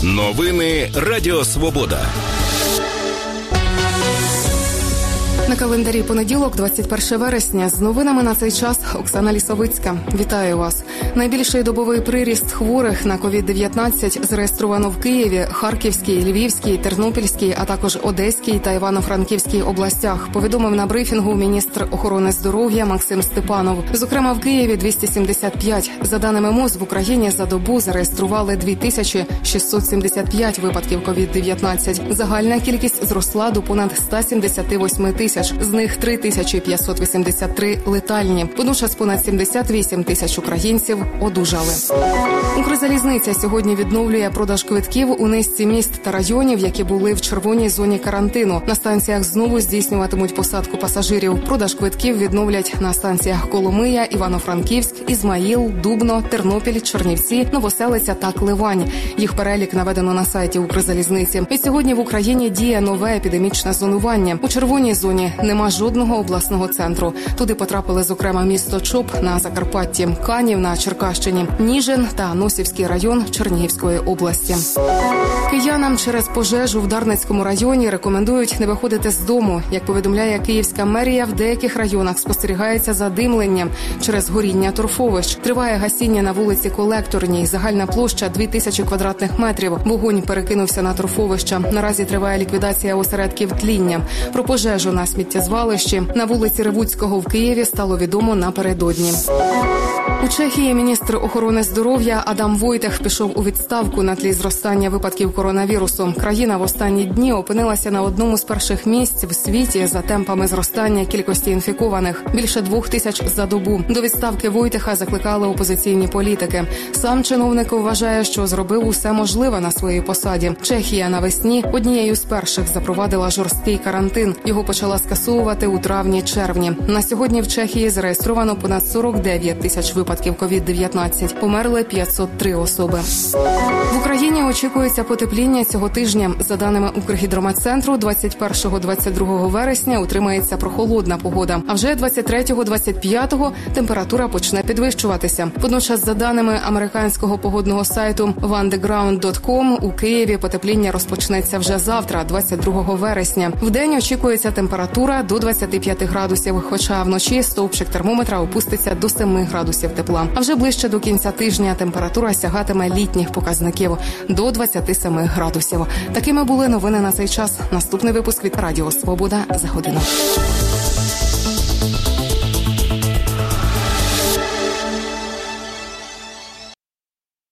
Новини Радіо Свобода. На календарі понеділок, 21 вересня. З новинами на цей час Оксана Лісовицька. Вітаю вас. Найбільший добовий приріст хворих на COVID-19 зареєстровано в Києві, Харківській, Львівській, Тернопільській, а також Одеській та Івано-Франківській областях, повідомив на брифінгу міністр охорони здоров'я Максим Степанов. Зокрема, в Києві 275. За даними МОЗ, в Україні за добу зареєстрували 2675 випадків COVID-19. Загальна кількість зросла до понад 178 тисяч. З них 3583 летальні. Водночас понад 78 тисяч українців одужали. Укрзалізниця сьогодні відновлює продаж квитків у низці міст та районів, які були в червоній зоні карантину. На станціях знову здійснюватимуть посадку пасажирів. Продаж квитків відновлять на станціях Коломия, Івано-Франківськ, Ізмаїл, Дубно, Тернопіль, Чернівці, Новоселиця та Кливань. Їх перелік наведено на сайті Укрзалізниці. І сьогодні в Україні діє нове епідемічне зонування. У червоній зоні нема жодного обласного центру. Туди потрапили, зокрема, місто Чоп на Закарпатті, Канів на Черкащині, Ніжин та Носівський район Чернігівської області. Киянам через пожежу в Дарницькому районі рекомендують не виходити з дому. Як повідомляє Київська мерія, в деяких районах спостерігається задимлення через горіння торфовищ. Триває гасіння на вулиці Колекторній. Загальна площа 2000 квадратних метрів. Вогонь перекинувся на торфовища. Наразі триває ліквідація осередків тління. Про пожежу на сміттєзвалищі на вулиці Ревуцького в Києві стало відомо напередодні. У Чехії міністр охорони здоров'я Адам Войтех пішов у відставку на тлі зростання випадків коронавірусу. Країна в останні дні опинилася на одному з перших місць в світі за темпами зростання кількості інфікованих – більше 2000 за добу. До відставки Войтеха закликали опозиційні політики. Сам чиновник вважає, що зробив усе можливе на своїй посаді. Чехія навесні однією з перших запровадила жорсткий карантин. Його почала скасовувати у травні-червні. На сьогодні в Чехії зареєстровано понад 49 тисяч випадків COVID-19. Померли 503 особи. В Україні очікується потепління цього тижня. За даними Укргідрометцентру, 21-22 вересня утримається прохолодна погода. А вже 23-25 температура почне підвищуватися. Водночас, за даними американського погодного сайту onetheground.com, у Києві потепління розпочнеться вже завтра, 22 вересня. Вдень очікується температура до 25 градусів, хоча вночі стовпчик термометра опуститься до 7 градусів тепла. А вже ближче до кінця тижня температура сягатиме літніх показників – до 27 градусів. Такими були новини на цей час. Наступний випуск від Радіо Свобода за годину.